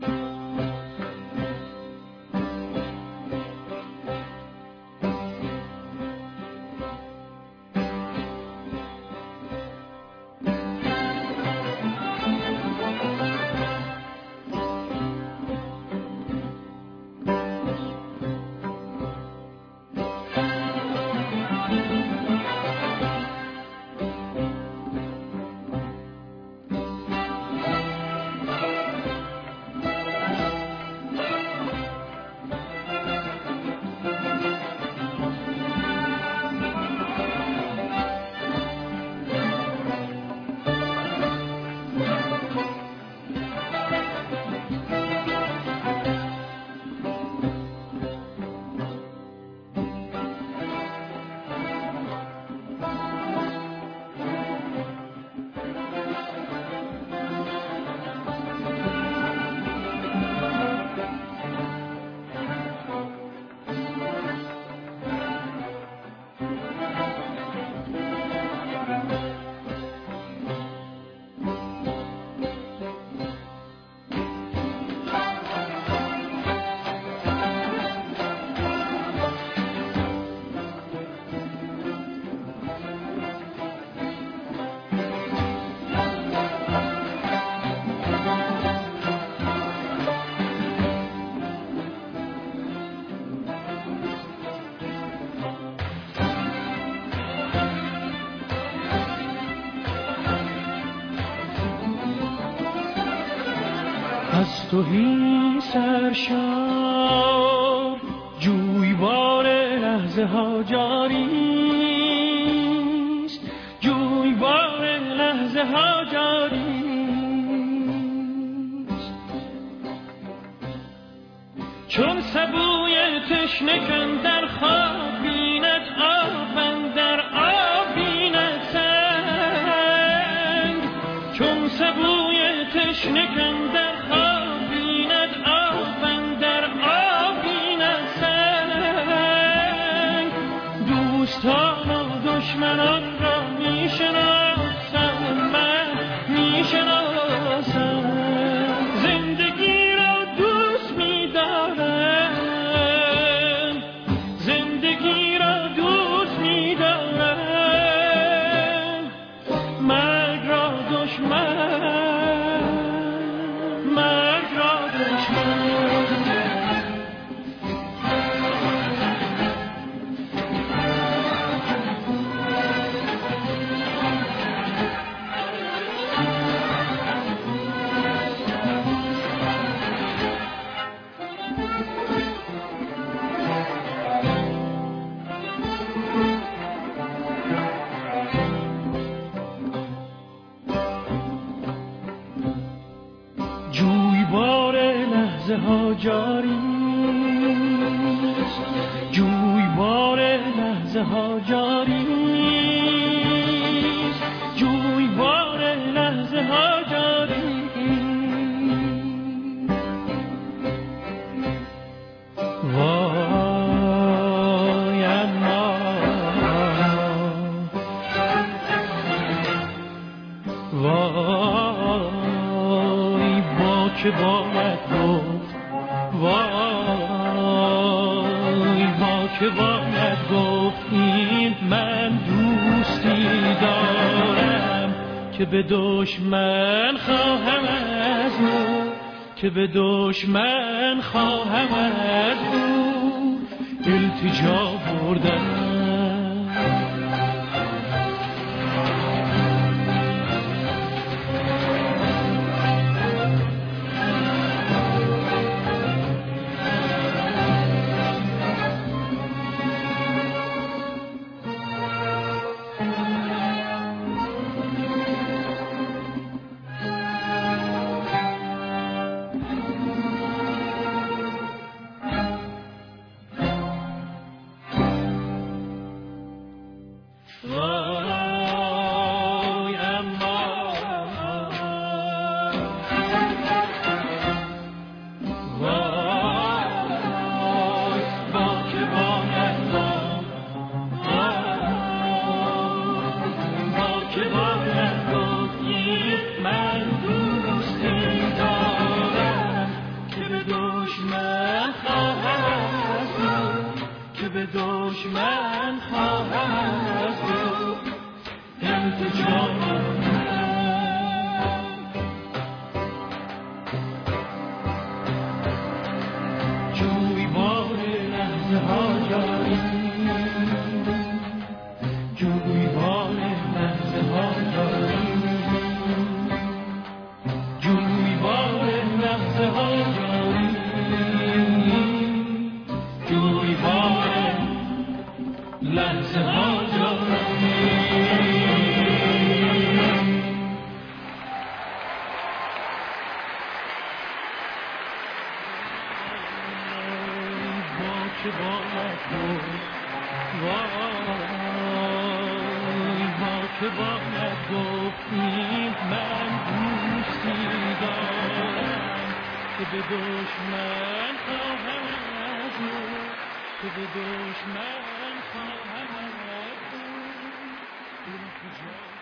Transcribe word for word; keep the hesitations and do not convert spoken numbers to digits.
از تویی سرشار جویبار لحظه ها جاریست، جویبار لحظه ها جاریست. چون سبوی تشنه کن در خواب بیند آب اندر آب بیند سنگ. چون سبوی تشنه کن در خواب بیند آب اندر آب بیند سنگ. دوستان و دشمنان را میشناسم، من میشناسم. زندگی را دوست می‌دارم، زندگی را دوست می‌دارم. مرگ را دشمن، مرگ را دشمن. جویبار لحظه ها جاریست، جویبار لحظه ها جاریست، جویبار لحظه ها جاریست. وای اما وای با که باید گفت، وای با که باید گفت این من دوستی دارم که به دشمن خواهم از او، که به دشمن خواهم از او التجا بردم. دشمن خواهم از تو التجا جویبار لحظه ها جاری جویبار لحظه ها جاری جویبار لحظه ها جاری جویبار لحظه ها جاری با که باید گفت وای با که باید گفت این من دوستی دارم که به دشمن خواهم از او که به دشمن خواهم از او